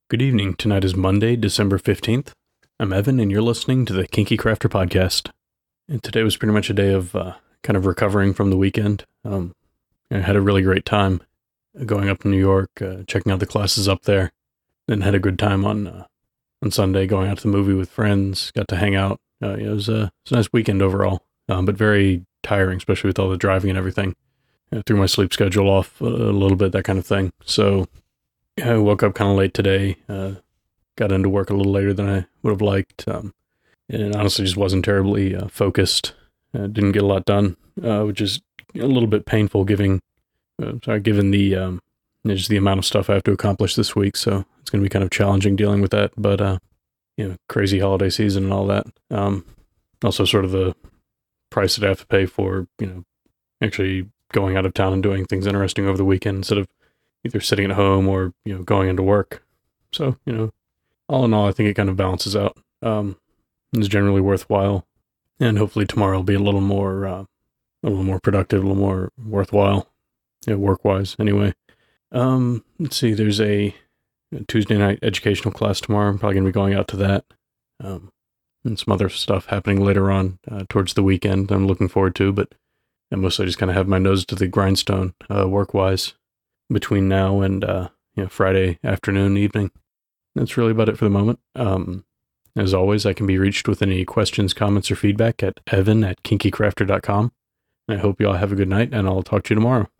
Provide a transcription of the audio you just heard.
Good evening. Tonight is Monday, December 15th. I'm Evan, and you're listening to the Kinky Crafter Podcast. And today was pretty much a day of kind of recovering from the weekend. I had a really great time going up to New York, checking out the classes up there. Then had a good time on Sunday, going out to the movie with friends, got to hang out. It was a nice weekend overall, but very tiring, especially with all the driving and everything. Threw my sleep schedule off a little bit, that kind of thing. So I woke up kind of late today, got into work a little later than I would have liked, and honestly just wasn't terribly focused. Didn't get a lot done, which is a little bit painful given the just the amount of stuff I have to accomplish this week. So it's going to be kind of challenging dealing with that, but crazy holiday season and all that. Also sort of the price that I have to pay for, actually going out of town and doing things interesting over the weekend instead of either sitting at home or, going into work. So, all in all, I think it kind of balances out. It's generally worthwhile. And hopefully tomorrow will be a little more productive, a little more worthwhile, work-wise anyway. Let's see, there's a Tuesday night educational class tomorrow. I'm probably going to be going out to that. And some other stuff happening later on towards the weekend I'm looking forward to, but I mostly just kind of have my nose to the grindstone work-wise between now and Friday afternoon, evening. That's really about it for the moment. As always, I can be reached with any questions, comments, or feedback at evan@kinkycrafter.com. I hope you all have a good night, and I'll talk to you tomorrow.